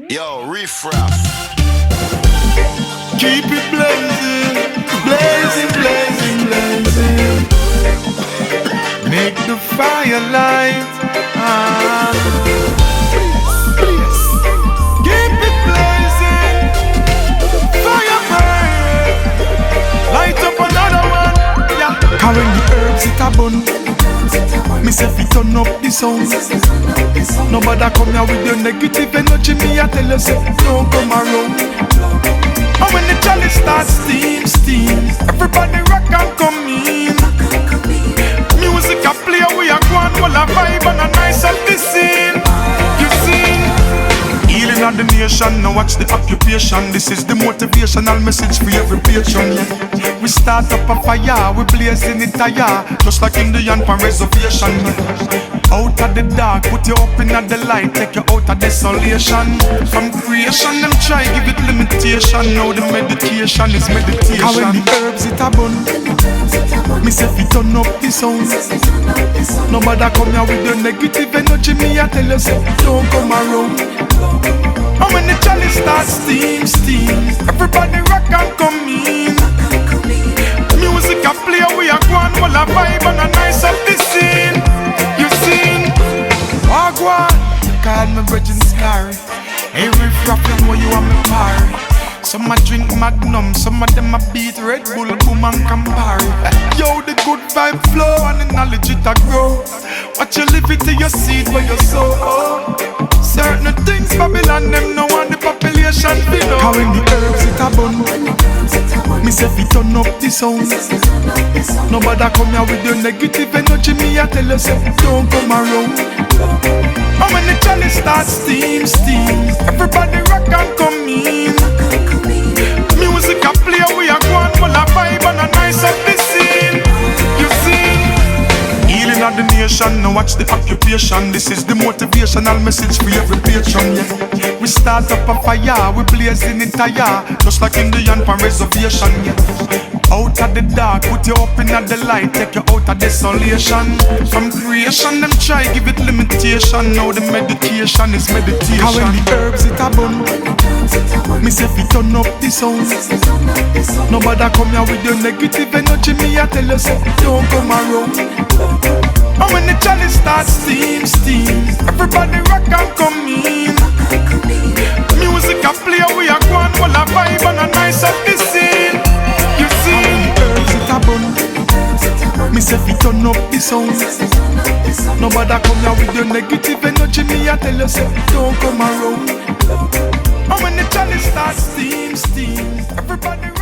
Yo, riffraff. Keep it blazing, blazing, blazing, blazing. Make the fire light. Keep it blazing, fire burn. Light up another one. Yeah. Cause when the herbs it a bun, me say fi turn up the sound. Nobody come here with your negative energy. Me I tell you say don't come around. And when the chalice starts steam, everybody rock and come in. Music a play, we a go on, well a vibe and a nice of the scene. You see, healing of the nation, now watch the occupation. This is the motivational message for every patron. Yeah. We start up a fire, we blazing it higher, just like Indian pan reservation. Out of the dark, put you up in the light, take you out of desolation. From creation, them try give it limitation. Now the meditation is meditation. Cause when the herbs it a bun, me say fi turn up the sound. Nobody come here with your negative energy. Me I tell you say don't come around. And when the chalice starts steam, everybody rock and come in. Music a play, we a go on, well a vibe and a nice of the scene. You seen Wagwan, call me Virgin Scary. Every frapping where you want me party. Some a drink Magnum, some of them a beat Red Bull, Boom and Campari. Yo, the good vibe flow and the knowledge it a grow. Watch you live it to your seed where you sow. Certain things Babylon them know and the population below. How when the herbs it a bun, me say fi turn up the sound. Nobody come here with your negative energy. Me I tell you say don't come around. And when the chalice starts steam, everybody rock and come in. Music a play, we a go on, well a vibe and a nice of the scene. You see, healing of the nation, now watch the occupation. This is the motivational message for every patron. Yeah. We start up a fire, we blazing it higher, just like Indian pan reservation. Yeah. Out of the dark, put you up in the light, take you out of desolation. From creation, them try give it limitation. Now the meditation is meditation. Cause when the herbs it a bun, me say fi turn up the sound. Nobody come here with your negative energy. Me I tell you say don't come around. And when the chalice starts steam, everybody rock and come in. Music a play, we a go on, well a vibe and a nice of the scene. You see, herbs it a bun, me say fi turn up the sound. Nobody come here with your negative energy. Me I tell you say don't come around. And when the chalice starts steam, everybody